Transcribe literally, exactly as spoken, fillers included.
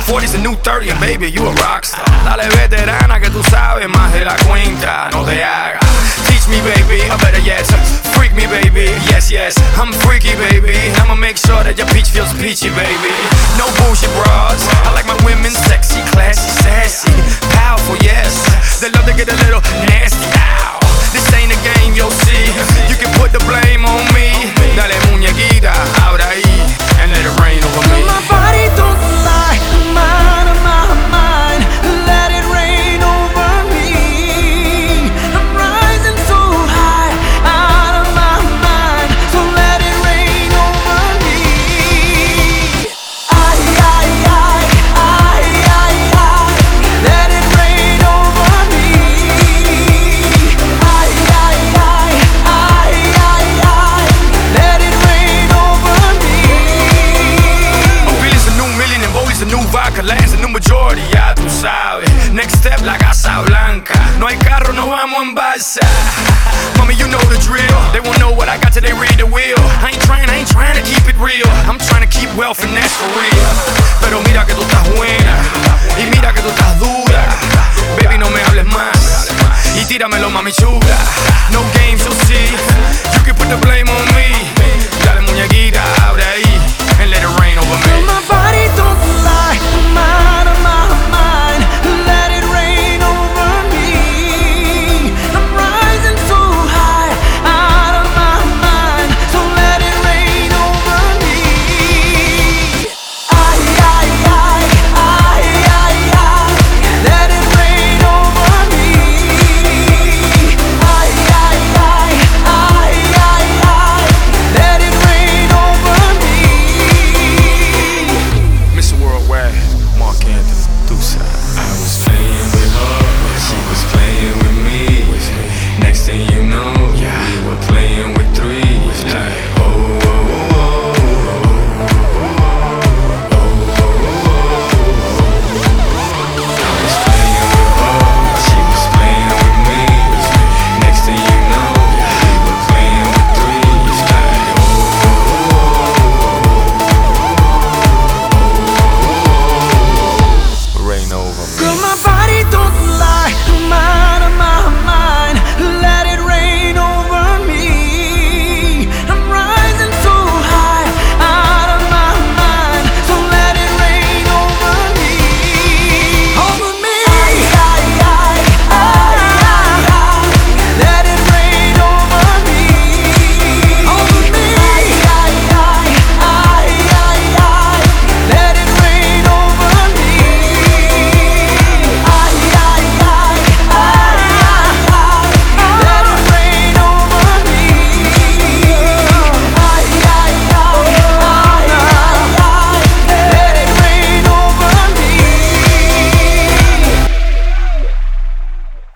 forty's a new thirty and baby, you a rockstar. Dale veterana que tú sabes más de la cuenta, no te hagas. Teach me baby, or better yet, freak me baby. Yes, yes, I'm freaky baby. I'ma make sure that your peach feels peachy baby. No bullshit bras, I like my women sexy, classy, sassy, powerful, yes. They love to get a little nasty. Ow. This ain't a game, you'll see. You can put the blame on me. Dale muñequita, ahora ahí, and let it rain over me. My body don't lie, I'm out of my mind. Let it rain over me. I'm rising so high, out of my mind. So let it rain over me. I, I, I, I, I, I. Let it rain over me. I, I, I, I, I, I. Let it rain over me. Billy's a new million and Bowley's a new vodka. Lance a new majority, ya tú sabes. Next step, la Casa Blanca. No hay carro, no vamos en balsa. Mommy, you know the drill. They won't know what I got till they read the wheel. I ain't trying, I ain't trying to keep it real. I'm trying to keep wealth and that's for real.